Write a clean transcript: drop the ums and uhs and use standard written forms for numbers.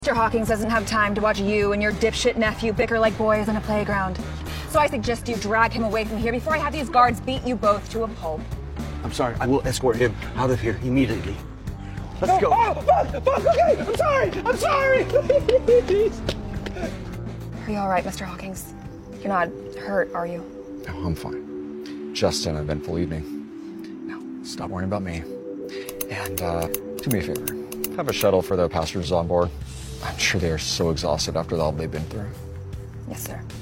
Mr. Hawkins doesn't have time to watch you and your dipshit nephew bicker like boys in a playground. So I suggest you drag him away from here before I have these guards beat you both to a pulp. I'm sorry. I will escort him out of here immediately. Let's go. Fuck, okay. I'm sorry. Are you all right, Mr. Hawkins? You're not hurt, are you? No, I'm fine. Just an eventful evening. Now, stop worrying about me. And do me a favor. Have a shuttle for the passengers on board. I'm sure they are so exhausted after all they've been through. Yes, sir.